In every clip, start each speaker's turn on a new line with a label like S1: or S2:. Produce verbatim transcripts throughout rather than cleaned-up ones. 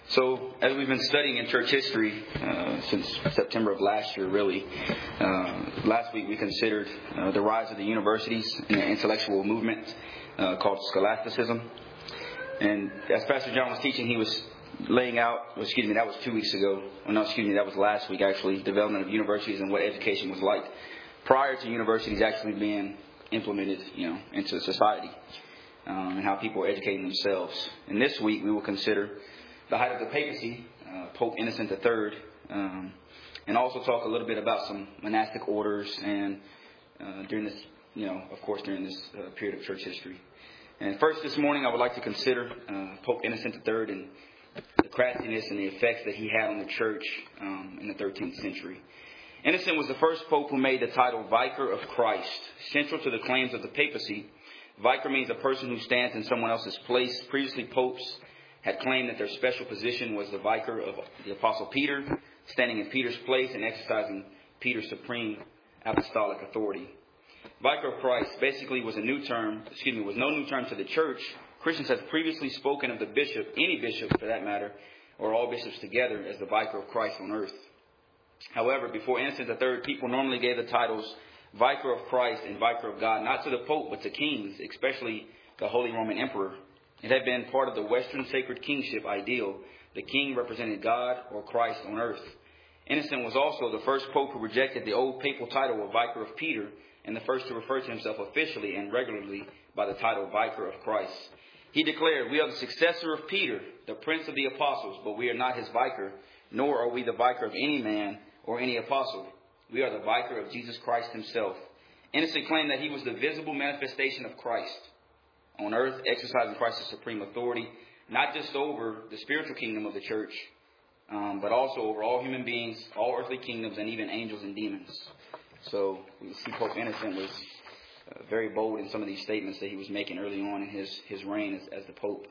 S1: So, as we've been studying in church history uh, since September of last year, really, uh, last week we considered uh, the rise of the universities and the intellectual movement uh, called scholasticism. And as Pastor John was teaching, he was laying out, well, excuse me, that was two weeks ago. Well, no, excuse me, that was last week, actually, development of universities and what education was like prior to universities actually being implemented, you know, into society, um, and how people are educating themselves. And this week we will consider the height of the papacy, uh, Pope Innocent the Third, um, and also talk a little bit about some monastic orders and uh, during this, you know, of course, during this uh, period of church history. And first this morning I would like to consider uh, Pope Innocent the Third and the craftiness and the effects that he had on the church um, in the thirteenth century. Innocent was the first pope who made the title Vicar of Christ. Central to the claims of the papacy, vicar means a person who stands in someone else's place. Previously, popes had claimed that their special position was the vicar of the Apostle Peter, standing in Peter's place and exercising Peter's supreme apostolic authority. Vicar of Christ basically was a new term, excuse me, was no new term to the church. Christians have previously spoken of the bishop, any bishop for that matter, or all bishops together as the vicar of Christ on earth. However, before Innocent the Third, people normally gave the titles Vicar of Christ and Vicar of God, not to the Pope, but to kings, especially the Holy Roman Emperor. It had been part of the Western sacred kingship ideal. The king represented God or Christ on earth. Innocent was also the first pope who rejected the old papal title of Vicar of Peter and the first to refer to himself officially and regularly by the title Vicar of Christ. He declared, "We are the successor of Peter, the prince of the apostles, but we are not his vicar, nor are we the vicar of any man or any apostle. We are the vicar of Jesus Christ himself." Innocent claimed that he was the visible manifestation of Christ on earth, exercising Christ's supreme authority, not just over the spiritual kingdom of the church, um, but also over all human beings, all earthly kingdoms, and even angels and demons. So we see Pope Innocent was uh, very bold in some of these statements that he was making early on in his, his reign as, as the Pope.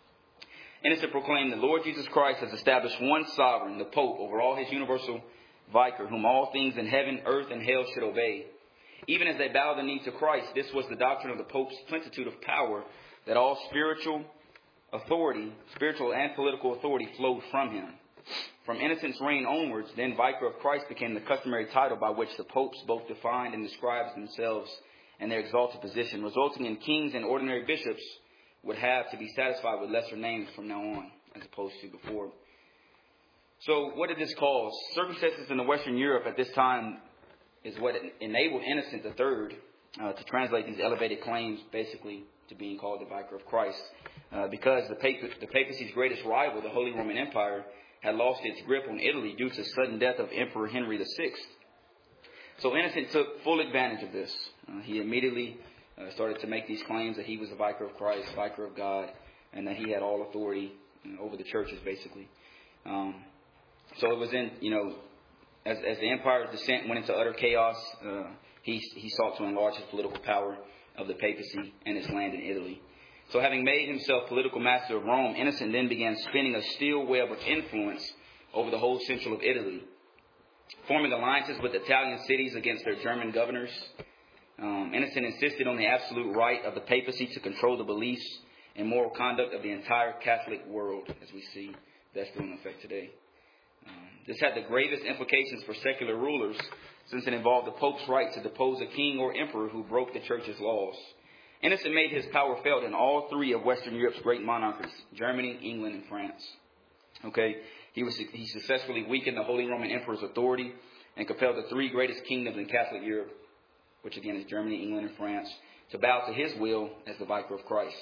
S1: Innocent proclaimed the Lord Jesus Christ has established one sovereign, the Pope, over all his universal vicar, whom all things in heaven, earth, and hell should obey. Even as they bow the knee to Christ, this was the doctrine of the Pope's plenitude of power, that all spiritual authority, spiritual and political authority flowed from him. From Innocent's reign onwards, then Vicar of Christ became the customary title by which the popes both defined and described themselves and their exalted position, resulting in kings and ordinary bishops would have to be satisfied with lesser names from now on, as opposed to before. So what did this cause? Circumstances in the Western Europe at this time is what enabled Innocent the Third uh, to translate these elevated claims basically to being called the Vicar of Christ. Uh, because the, Pap- the papacy's greatest rival, the Holy Roman Empire, had lost its grip on Italy due to the sudden death of Emperor Henry the Sixth. So Innocent took full advantage of this. Uh, he immediately uh, started to make these claims that he was the Vicar of Christ, Vicar of God, and that he had all authority you know, over the churches, basically. Um, so it was in, you know, as, as the empire's descent went into utter chaos, uh, he, he sought to enlarge his political power of the papacy and his land in Italy. So having made himself political master of Rome, Innocent then began spinning a steel web of influence over the whole central of Italy, forming alliances with Italian cities against their German governors. Um, Innocent insisted on the absolute right of the papacy to control the beliefs and moral conduct of the entire Catholic world, as we see that's still in effect today. Um, this had the gravest implications for secular rulers, since it involved the Pope's right to depose a king or emperor who broke the church's laws. Innocent made his power felt in all three of Western Europe's great monarchies, Germany, England, and France. Okay, he was he successfully weakened the Holy Roman Emperor's authority and compelled the three greatest kingdoms in Catholic Europe, which again is Germany, England, and France, to bow to his will as the Vicar of Christ.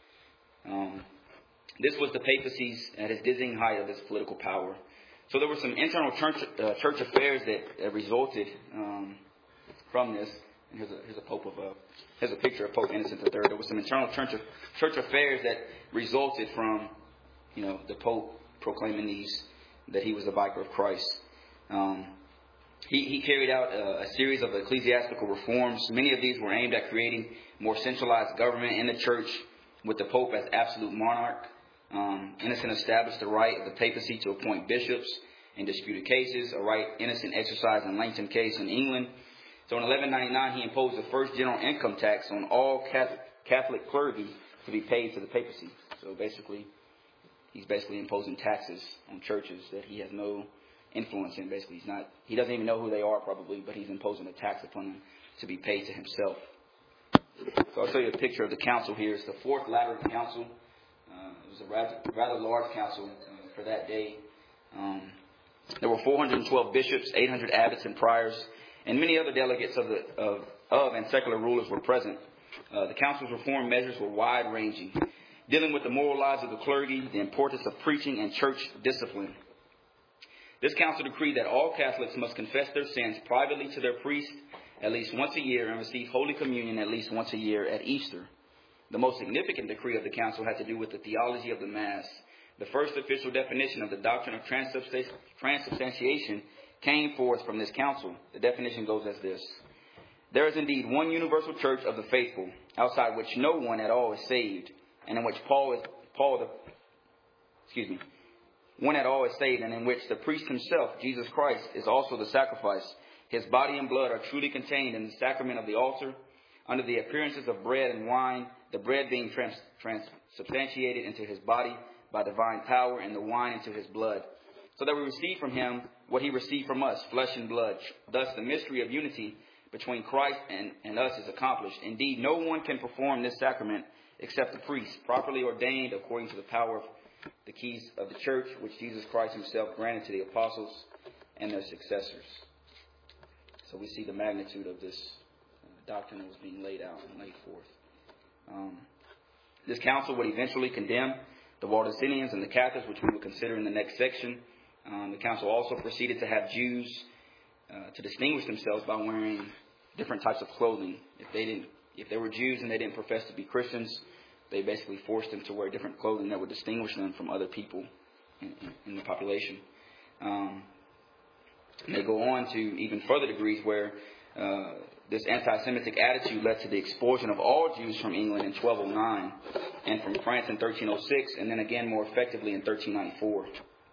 S1: Um, this was the papacy's at its dizzying height of its political power. So there were some internal church, uh, church affairs that uh, resulted um, from this. And here's a, here's a Pope of uh, here's a picture of Pope Innocent the Third. There was some internal church of, church affairs that resulted from, you know, the Pope proclaiming these that he was the Vicar of Christ. Um, he, he carried out a, a series of ecclesiastical reforms. Many of these were aimed at creating more centralized government in the church, with the Pope as absolute monarch. Um, Innocent established the right of the papacy to appoint bishops in disputed cases, a right Innocent exercised in Langton case in England. So in eleven ninety-nine, he imposed the first general income tax on all Catholic, Catholic clergy to be paid to the papacy. So basically, he's basically imposing taxes on churches that he has no influence in. Basically, he's not, he doesn't even know who they are probably, but he's imposing a tax upon them to be paid to himself. So I'll show you a picture of the council here. It's the fourth Lateran Council. Uh, it was a rather, rather large council uh, for that day. Um, there were four hundred twelve bishops, eight hundred abbots and priors, and many other delegates of, the, of, of and secular rulers were present. Uh, the council's reform measures were wide-ranging, dealing with the moral lives of the clergy, the importance of preaching, and church discipline. This council decreed that all Catholics must confess their sins privately to their priest at least once a year and receive Holy Communion at least once a year at Easter. The most significant decree of the council had to do with the theology of the Mass. The first official definition of the doctrine of transubstantiation came forth from this council. The definition goes as this: there is indeed one universal church of the faithful, outside which no one at all is saved, and in which Paul is Paul the excuse me, one at all is saved, and in which the priest himself, Jesus Christ, is also the sacrifice. His body and blood are truly contained in the sacrament of the altar, under the appearances of bread and wine, the bread being trans- transubstantiated into his body by divine power, and the wine into his blood, so that we receive from him what he received from us, flesh and blood. Thus the mystery of unity between Christ and, and us is accomplished. Indeed, no one can perform this sacrament except the priest, properly ordained according to the power of the keys of the church, which Jesus Christ himself granted to the apostles and their successors. So we see the magnitude of this uh, doctrine that was being laid out and laid forth. Um, this council would eventually condemn the Waldensians and the Catholics, which we will consider in the next section. Um, the council also proceeded to have Jews uh, to distinguish themselves by wearing different types of clothing. If they didn't, if they were Jews and they didn't profess to be Christians, they basically forced them to wear different clothing that would distinguish them from other people in, in, in the population. Um, and they go on to even further degrees where uh, this anti-Semitic attitude led to the expulsion of all Jews from England in twelve oh nine and from France in thirteen oh six, and then again more effectively in thirteen ninety-four.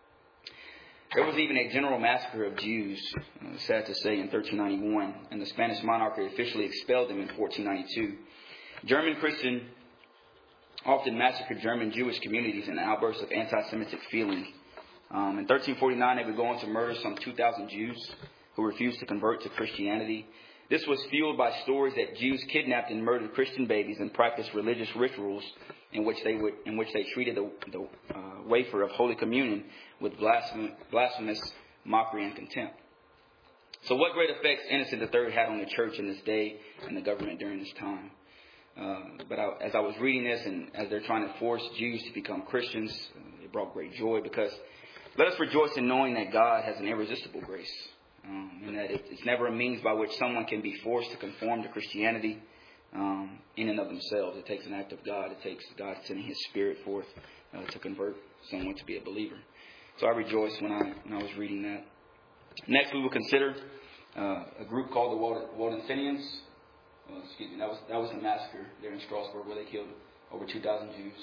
S1: There was even a general massacre of Jews, uh, sad to say, in thirteen ninety-one, and the Spanish monarchy officially expelled them in fourteen ninety-two. German Christian often massacred German Jewish communities in outbursts of anti-Semitic feeling. Um, in thirteen forty-nine, they would go on to murder some two thousand Jews who refused to convert to Christianity. This was fueled by stories that Jews kidnapped and murdered Christian babies and practiced religious rituals in which they would, in which they treated the, the uh, wafer of Holy Communion with blasphemous, blasphemous mockery and contempt. So, what great effects Innocent the Third had on the church in this day and the government during this time? Uh, but I, as I was reading this, and as they're trying to force Jews to become Christians, uh, it brought great joy, because let us rejoice in knowing that God has an irresistible grace, um, and that it, it's never a means by which someone can be forced to conform to Christianity um, in and of themselves. It takes an act of God. It takes God sending His Spirit forth uh, to convert someone to be a believer. So I rejoiced when I when I was reading that. Next, we will consider uh, a group called the Waldensians. Well, excuse me, that was that was the massacre there in Strasbourg where they killed over two thousand Jews.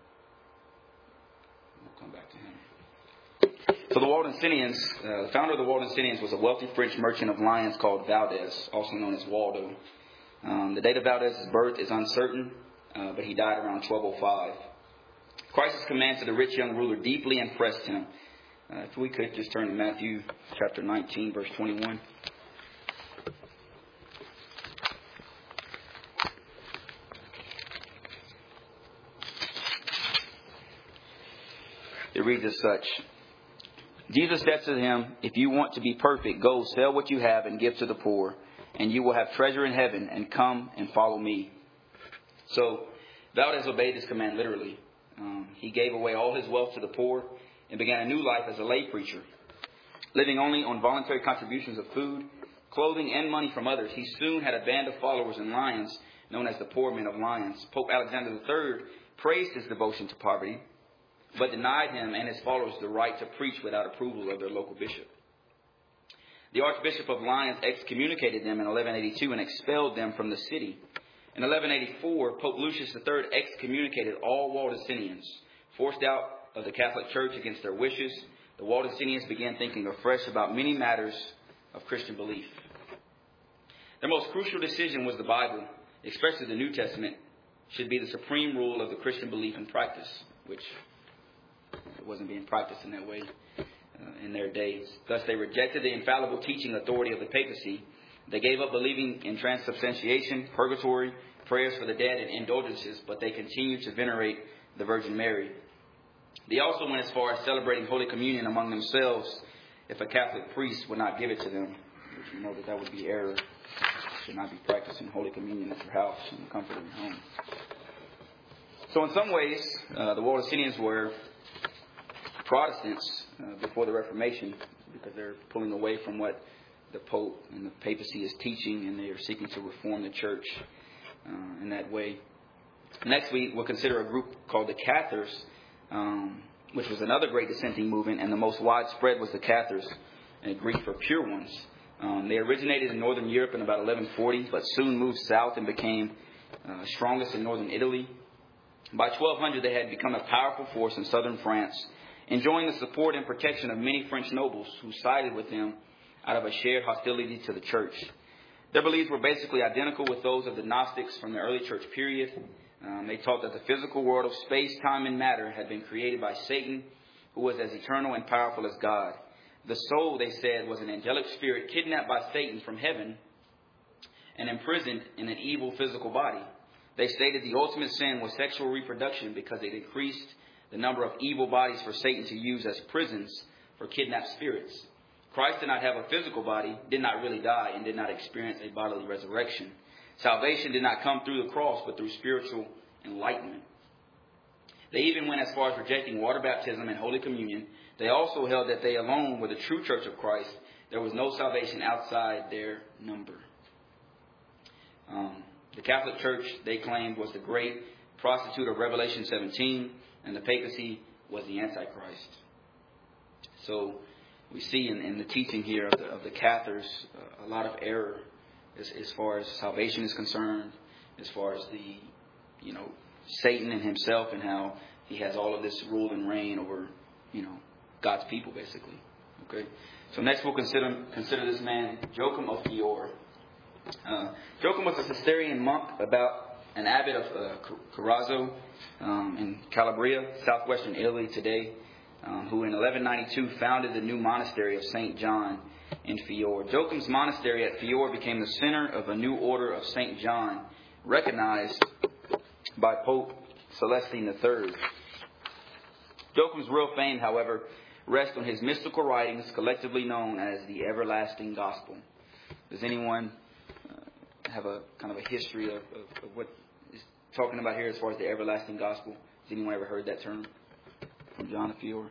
S1: We'll come back to him. So the Waldensians, uh, the founder of the Waldensians was a wealthy French merchant of Lyons called Valdez, also known as Waldo. Um, the date of Valdez's birth is uncertain, uh, but he died around twelve oh five. Christ's command to the rich young ruler deeply impressed him. Uh, if we could just turn to Matthew chapter nineteen, verse twenty-one. It reads as such. Jesus said to him, "If you want to be perfect, go sell what you have and give to the poor, and you will have treasure in heaven, and come and follow me." So Valdez obeyed this command literally. Um, he gave away all his wealth to the poor and began a new life as a lay preacher. Living only on voluntary contributions of food, clothing, and money from others, he soon had a band of followers in Lyons, known as the Poor Men of Lyons. Pope Alexander the Third praised his devotion to poverty, but denied him and his followers the right to preach without approval of their local bishop. The Archbishop of Lyons excommunicated them in eleven eighty-two and expelled them from the city. In eleven eighty-four, Pope Lucius the Third excommunicated all Waldensians. Forced out of the Catholic Church against their wishes, the Waldensians began thinking afresh about many matters of Christian belief. Their most crucial decision was the Bible, especially the New Testament, should be the supreme rule of the Christian belief and practice, which wasn't being practiced in that way uh, in their days. Thus, they rejected the infallible teaching authority of the papacy. They gave up believing in transubstantiation, purgatory, prayers for the dead, and indulgences, but they continued to venerate the Virgin Mary. They also went as far as celebrating Holy Communion among themselves if a Catholic priest would not give it to them, which we know that that would be error. You should not be practicing Holy Communion at your house in the comfort of your home. So in some ways, uh, the Waldensians were Protestants uh, before the Reformation, because they're pulling away from what the Pope and the papacy is teaching, and they are seeking to reform the church uh, in that way. Next week, we'll consider a group called the Cathars, um, which was another great dissenting movement, and the most widespread was the Cathars, in Greek for pure ones. Um, they originated in northern Europe in about eleven forty, but soon moved south and became uh, strongest in northern Italy. By twelve hundred, they had become a powerful force in southern France, enjoying the support and protection of many French nobles who sided with them out of a shared hostility to the church. Their beliefs were basically identical with those of the Gnostics from the early church period. Um, they taught that the physical world of space, time, and matter had been created by Satan, who was as eternal and powerful as God. The soul, they said, was an angelic spirit kidnapped by Satan from heaven and imprisoned in an evil physical body. They stated the ultimate sin was sexual reproduction because it increased the number of evil bodies for Satan to use as prisons for kidnapped spirits. Christ did not have a physical body, did not really die, and did not experience a bodily resurrection. Salvation did not come through the cross, but through spiritual enlightenment. They even went as far as rejecting water baptism and Holy Communion. They also held that they alone were the true church of Christ. There was no salvation outside their number. Um, the Catholic Church, they claimed, was the great prostitute of Revelation seventeen, and the papacy was the Antichrist. So we see in, in the teaching here of the, of the Cathars uh, a lot of error as, as far as salvation is concerned, as far as the, you know, Satan and himself and how he has all of this rule and reign over, you know, God's people, basically. Okay. So next we'll consider consider this man, Joachim of Fiore. Uh, Joachim was a Cistercian monk, about an abbot of uh, Corazzo um, in Calabria, southwestern Italy today, um, who in eleven ninety-two founded the new monastery of Saint John in Fiore. Joachim's monastery at Fiore became the center of a new order of Saint John, recognized by Pope Celestine the Third. Joachim's real fame, however, rests on his mystical writings, collectively known as the Everlasting Gospel. Does anyone uh, have a kind of a history of, of, of what is talking about here as far as the Everlasting Gospel? Has anyone ever heard that term from John of Fiore?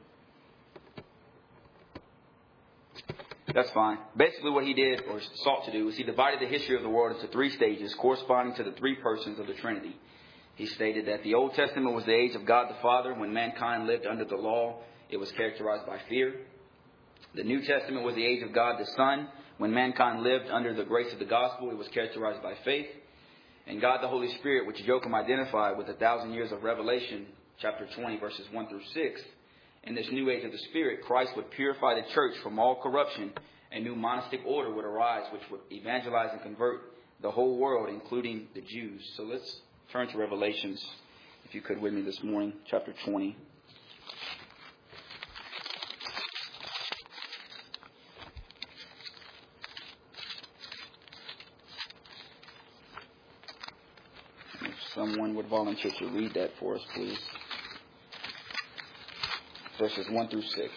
S1: That's fine. Basically what he did, or sought to do, is he divided the history of the world into three stages corresponding to the three persons of the Trinity. He stated that the Old Testament was the age of God the Father. When mankind lived under the law, it was characterized by fear. The New Testament was the age of God the Son. When mankind lived under the grace of the gospel, it was characterized by faith. And God the Holy Spirit, which Joachim identified with a thousand years of Revelation, chapter twenty, verses one through six. In this new age of the Spirit, Christ would purify the church from all corruption. A new monastic order would arise, which would evangelize and convert the whole world, including the Jews. So let's turn to Revelations, if you could, with me this morning, chapter twenty. If someone would volunteer to read that for us, please. Verses one through six.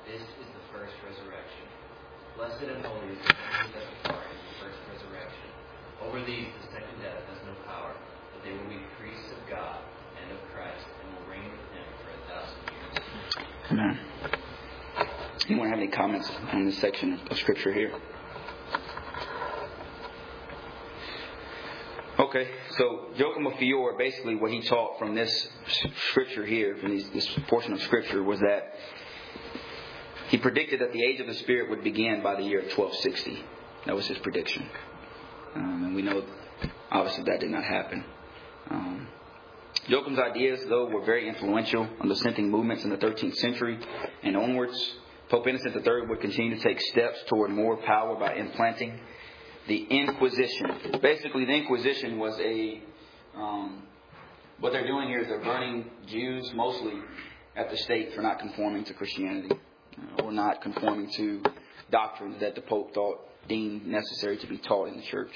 S2: This is the first resurrection. Blessed and holy is the one that took part in the first resurrection. Over these the second death has no power, but they will be priests of God and of Christ, and will reign with him for a thousand years.
S1: Amen. Anyone have any comments on this section of Scripture here? Okay, so Joachim of Fiore, basically what he taught from this Scripture here, from these, this portion of Scripture, was that he predicted that the age of the Spirit would begin by the year twelve sixty. That was his prediction. Um, and we know, obviously, that did not happen. Um, Joachim's ideas, though, were very influential on dissenting movements in the thirteenth century and onwards. Pope Innocent the third would continue to take steps toward more power by implanting the Inquisition. Basically, the Inquisition was a... Um, what they're doing here is they're burning Jews mostly at the stake for not conforming to Christianity, uh, or not conforming to doctrines that the Pope thought deemed necessary to be taught in the church.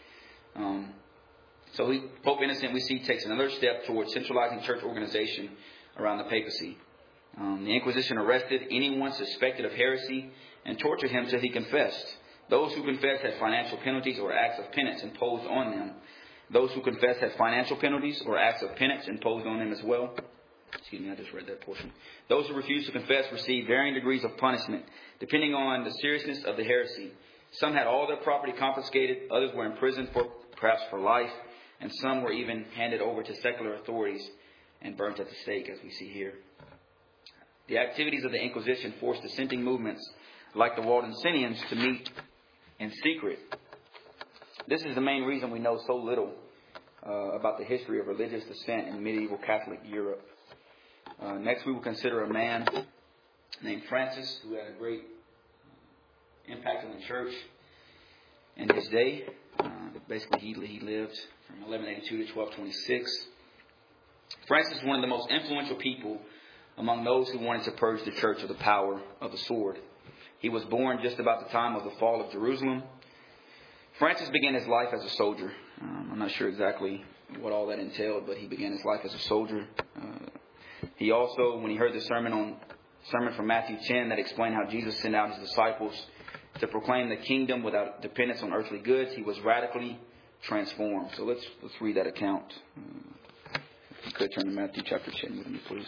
S1: Um, so he, Pope Innocent, we see, takes another step towards centralizing church organization around the papacy. Um, the Inquisition arrested anyone suspected of heresy and tortured him till he confessed. Those who confessed had financial penalties or acts of penance imposed on them. Those who confessed had financial penalties or acts of penance imposed on them as well. Excuse me, I just read that portion. Those who refused to confess received varying degrees of punishment, depending on the seriousness of the heresy. Some had all their property confiscated, others were imprisoned for perhaps for life, and some were even handed over to secular authorities and burnt at the stake, as we see here. The activities of the Inquisition forced dissenting movements like the Waldensians to meet in secret. This is the main reason we know so little uh, about the history of religious dissent in medieval Catholic Europe. Uh, next, we will consider a man named Francis, who had a great impact on the church in his day. Uh, basically, he, he lived from eleven eighty-two to twelve twenty-six. Francis was one of the most influential people among those who wanted to purge the church of the power of the sword. He was born just about the time of the fall of Jerusalem. Francis began his life as a soldier. Um, I'm not sure exactly what all that entailed, but he began his life as a soldier. Uh, he also, when he heard the sermon on sermon from Matthew ten that explained how Jesus sent out his disciples to proclaim the kingdom without dependence on earthly goods, he was radically transformed. So let's let's read that account. Uh, if you could turn to Matthew chapter ten with me, please.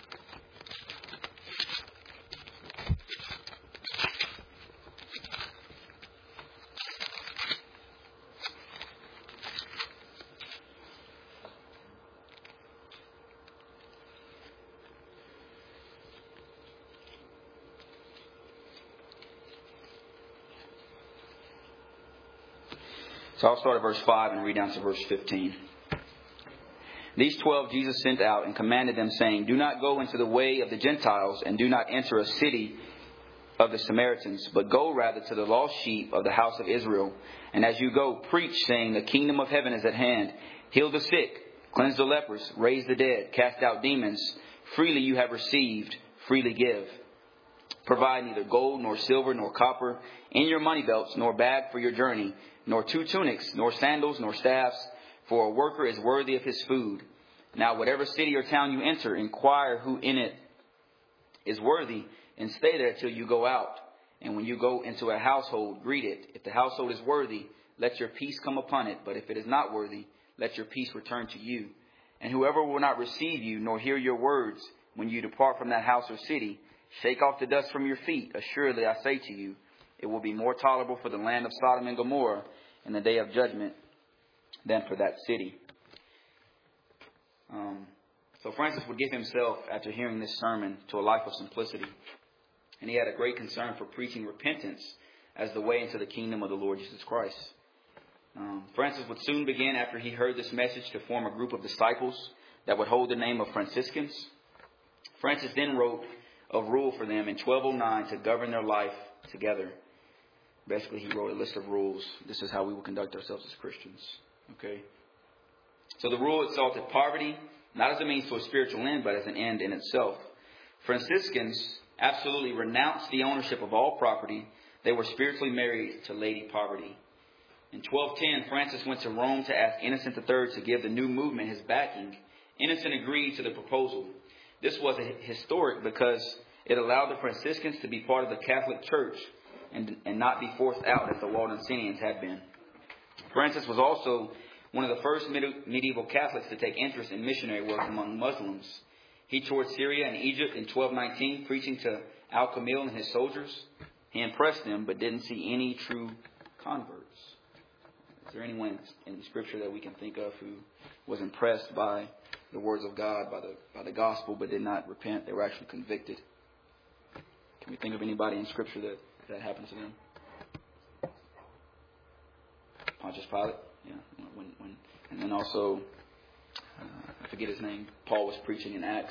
S1: So I'll start at verse five and read down to verse fifteen. These twelve Jesus sent out and commanded them, saying, Do not go into the way of the Gentiles, and do not enter a city of the Samaritans, but go rather to the lost sheep of the house of Israel. And as you go, preach, saying, The kingdom of heaven is at hand. Heal the sick, cleanse the lepers, raise the dead, cast out demons. Freely you have received, freely give. Provide neither gold, nor silver, nor copper in your money belts, nor bag for your journey, nor two tunics, nor sandals, nor staffs, for a worker is worthy of his food. Now whatever city or town you enter, inquire who in it is worthy, and stay there till you go out. And when you go into a household, greet it. If the household is worthy, let your peace come upon it. But if it is not worthy, let your peace return to you. And whoever will not receive you, nor hear your words, when you depart from that house or city, shake off the dust from your feet. Assuredly, I say to you, it will be more tolerable for the land of Sodom and Gomorrah in the day of judgment than for that city. Um, so Francis would give himself, after hearing this sermon, to a life of simplicity. And he had a great concern for preaching repentance as the way into the kingdom of the Lord Jesus Christ. Um, Francis would soon begin, after he heard this message, to form a group of disciples that would hold the name of Franciscans. Francis then wrote a rule for them in twelve oh nine to govern their life together. Basically, he wrote a list of rules. This is how we will conduct ourselves as Christians. Okay. So the rule exalted poverty, not as a means to a spiritual end, but as an end in itself. Franciscans absolutely renounced the ownership of all property. They were spiritually married to Lady Poverty. In twelve ten, Francis went to Rome to ask Innocent the third to give the new movement his backing. Innocent agreed to the proposal. This was historic because It allowed the Franciscans to be part of the Catholic Church and, and not be forced out as the Waldensians had been. Francis was also one of the first medieval Catholics to take interest in missionary work among Muslims. He toured Syria and Egypt in twelve nineteen, preaching to Al-Kamil and his soldiers. He impressed them, but didn't see any true converts. Is there anyone in Scripture that we can think of who was impressed by the words of God, by the by the gospel, but did not repent? They were actually convicted. Can we think of anybody in Scripture that, that happened to them? Pontius Pilate, yeah. When, when, and then also, uh, I forget his name. Paul was preaching in Acts.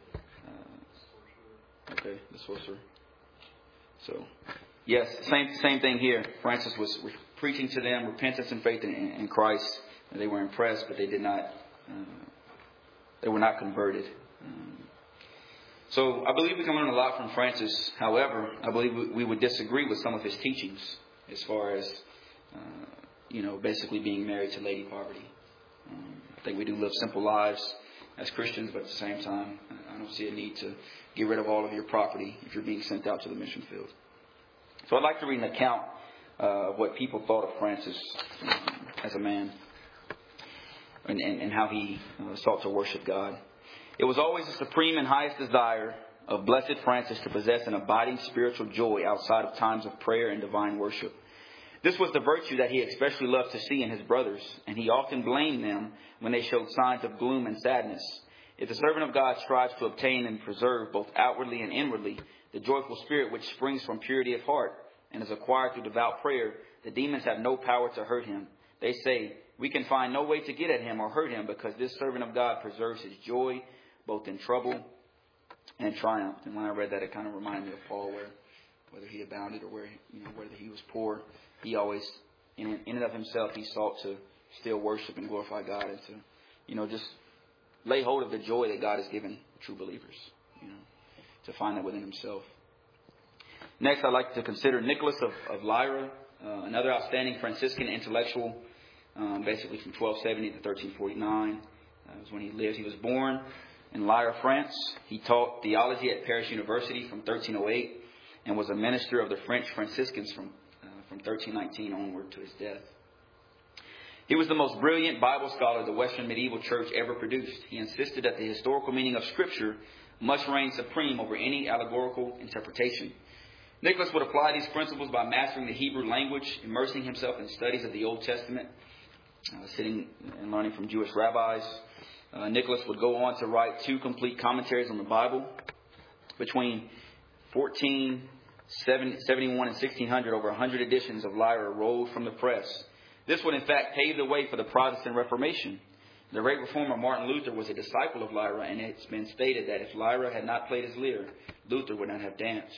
S1: Uh, okay, the sorcerer. So, yes, same same thing here. Francis was preaching to them repentance and faith in, in Christ. They were impressed, but they did not. Uh, they were not converted. Um, so, I believe we can learn a lot from Francis. However, I believe we, we would disagree with some of his teachings, as far as uh, you know, basically being married to Lady Poverty. Um, I think we do live simple lives as Christians, but at the same time, I don't see a need to get rid of all of your property if you're being sent out to the mission field. So I'd like to read an account uh, of what people thought of Francis um, as a man and, and, and how he uh, sought to worship God. It was always the supreme and highest desire of Blessed Francis to possess an abiding spiritual joy outside of times of prayer and divine worship. This was the virtue that he especially loved to see in his brothers, and he often blamed them when they showed signs of gloom and sadness. If the servant of God strives to obtain and preserve both outwardly and inwardly the joyful spirit which springs from purity of heart and is acquired through devout prayer, the demons have no power to hurt him. They say, we can find no way to get at him or hurt him because this servant of God preserves his joy both in trouble and triumph. And when I read that, it kind of reminded me of Paul, where whether he abounded or where you know whether he was poor, he always, in, in and of himself, he sought to still worship and glorify God and to, you know, just lay hold of the joy that God has given true believers, you know, to find that within himself. Next, I'd like to consider Nicholas of, of Lyra, uh, another outstanding Franciscan intellectual, um, basically from twelve seventy to thirteen forty-nine. That was when he lived. He was born in Lyra, France. He taught theology at Paris University from thirteen oh eight and was a minister of the French Franciscans from from thirteen nineteen onward to his death. He was the most brilliant Bible scholar the Western medieval church ever produced. He insisted that the historical meaning of Scripture must reign supreme over any allegorical interpretation. Nicholas would apply these principles by mastering the Hebrew language, immersing himself in studies of the Old Testament, uh, sitting and learning from Jewish rabbis. Uh, Nicholas would go on to write two complete commentaries on the Bible. Between fourteen seventy-one and sixteen hundred, over one hundred editions of Lyra rolled from the press. This would in fact pave the way for the Protestant Reformation. The great reformer Martin Luther was a disciple of Lyra, and it's been stated that if Lyra had not played his lyre, Luther would not have danced.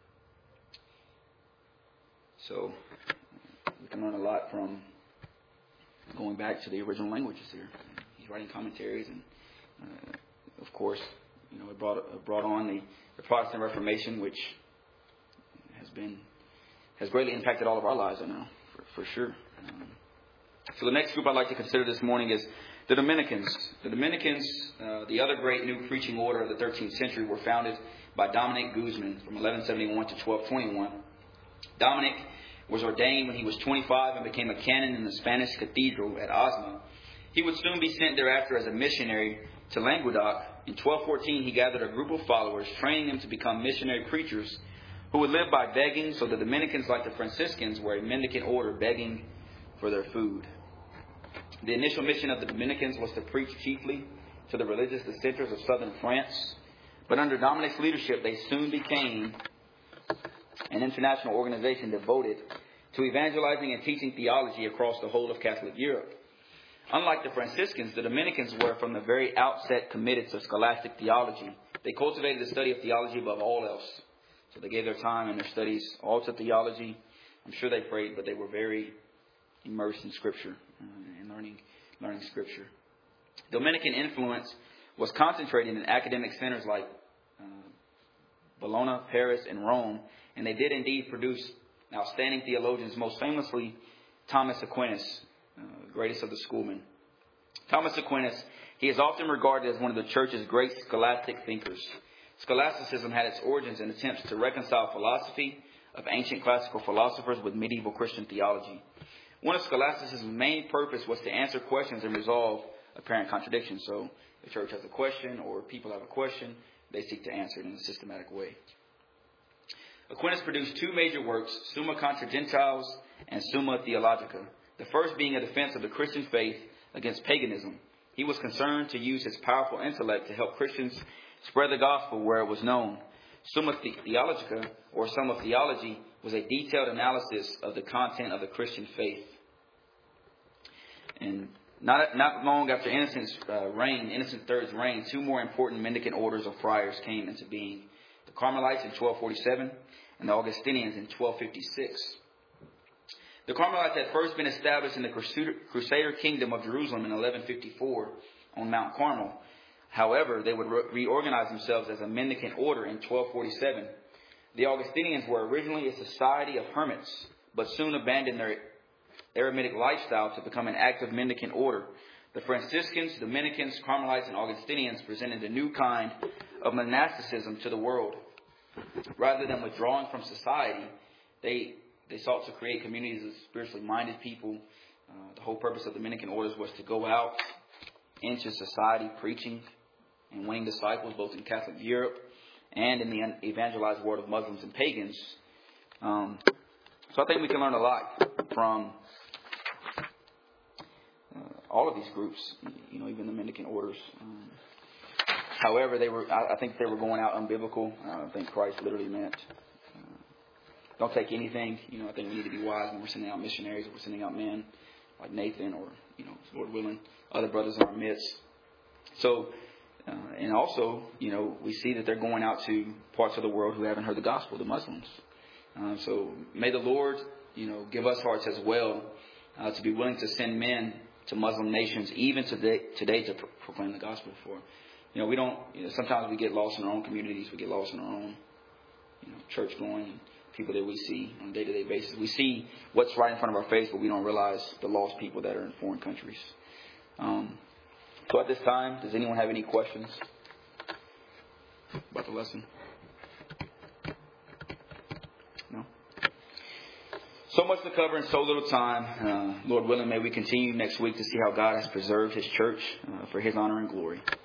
S1: So we can learn a lot from going back to the original languages here. He's writing commentaries, and uh, of course, you know, it brought it brought on the, the Protestant Reformation, which has been has greatly impacted all of our lives, I know, for, for sure. Um, so the next group I'd like to consider this morning is the Dominicans. The Dominicans, uh, the other great new preaching order of the thirteenth century, were founded by Dominic Guzman from eleven seventy-one to twelve twenty-one. Dominic was ordained when he was twenty-five and became a canon in the Spanish cathedral at Osma. He would soon be sent thereafter as a missionary to Languedoc. In twelve fourteen, he gathered a group of followers, training them to become missionary preachers who would live by begging. So the Dominicans, like the Franciscans, were a mendicant order, begging for their food. The initial mission of the Dominicans was to preach chiefly to the religious dissenters of southern France. But under Dominic's leadership, they soon became an international organization devoted to evangelizing and teaching theology across the whole of Catholic Europe. Unlike the Franciscans, the Dominicans were from the very outset committed to scholastic theology. They cultivated the study of theology above all else. So they gave their time and their studies all to theology. I'm sure they prayed, but they were very immersed in Scripture uh, and learning, learning Scripture. Dominican influence was concentrated in academic centers like uh, Bologna, Paris, and Rome. And they did indeed produce outstanding theologians, most famously Thomas Aquinas, uh, greatest of the schoolmen. Thomas Aquinas, he is often regarded as one of the church's great scholastic thinkers. Scholasticism had its origins in attempts to reconcile philosophy of ancient classical philosophers with medieval Christian theology. One of scholasticism's main purpose was to answer questions and resolve apparent contradictions. So the church has a question or people have a question, they seek to answer it in a systematic way. Aquinas produced two major works, Summa contra Gentiles and Summa Theologica, the first being a defense of the Christian faith against paganism. He was concerned to use his powerful intellect to help Christians spread the gospel where it was known. Summa Theologica, or Sum of Theology, was a detailed analysis of the content of the Christian faith. And not not long after Innocent's uh, reign, Innocent the Third's reign, two more important mendicant orders of friars came into being. The Carmelites in twelve forty-seven and the Augustinians in twelve fifty-six. The Carmelites had first been established in the Crusader, Crusader kingdom of Jerusalem in eleven fifty-four on Mount Carmel. However, they would re- reorganize themselves as a mendicant order in twelve forty-seven. The Augustinians were originally a society of hermits, but soon abandoned their eremitic lifestyle to become an active mendicant order. The Franciscans, Dominicans, Carmelites, and Augustinians presented a new kind of monasticism to the world. Rather than withdrawing from society, they they sought to create communities of spiritually minded people. Uh, the whole purpose of the mendicant orders was to go out into society preaching and winning disciples, both in Catholic Europe and in the evangelized world of Muslims and pagans. Um, so I think we can learn a lot from uh, all of these groups, you know, even the mendicant orders. Um, however, they were, I, I think they were going out unbiblical. Uh, I think Christ literally meant, uh, don't take anything. You know, I think we need to be wise when we're sending out missionaries, or we're sending out men like Nathan, or, you know, Lord willing, other brothers in our midst. So, uh, and also, you know, we see that they're going out to parts of the world who haven't heard the gospel, the Muslims. Uh, so may the Lord, you know, give us hearts as well uh, to be willing to send men to Muslim nations, even today, today to pro- proclaim the gospel for. You know, we don't, you know, sometimes we get lost in our own communities. We get lost in our own, you know, church going, people that we see on a day-to-day basis. We see what's right in front of our face, but we don't realize the lost people that are in foreign countries. Um, so at this time, does anyone have any questions about the lesson? No? So much to cover in so little time. Uh, Lord willing, may we continue next week to see how God has preserved His church uh, for His honor and glory.